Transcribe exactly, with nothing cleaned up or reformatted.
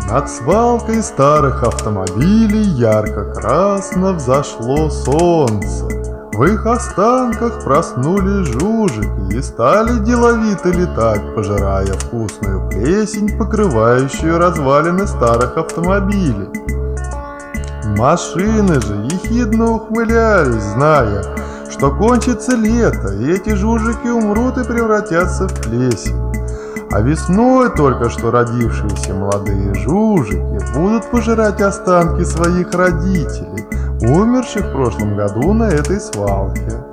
Над свалкой старых автомобилей ярко-красно взошло солнце. В их останках проснулись жужики и стали деловито летать, пожирая вкусную плесень, покрывающую развалины старых автомобилей. Машины же ехидно ухмылялись, зная, что кончится лето, и эти жужики умрут и превратятся в плесень. А весной только что родившиеся молодые жужики будут пожирать останки своих родителей, умерших в прошлом году на этой свалке.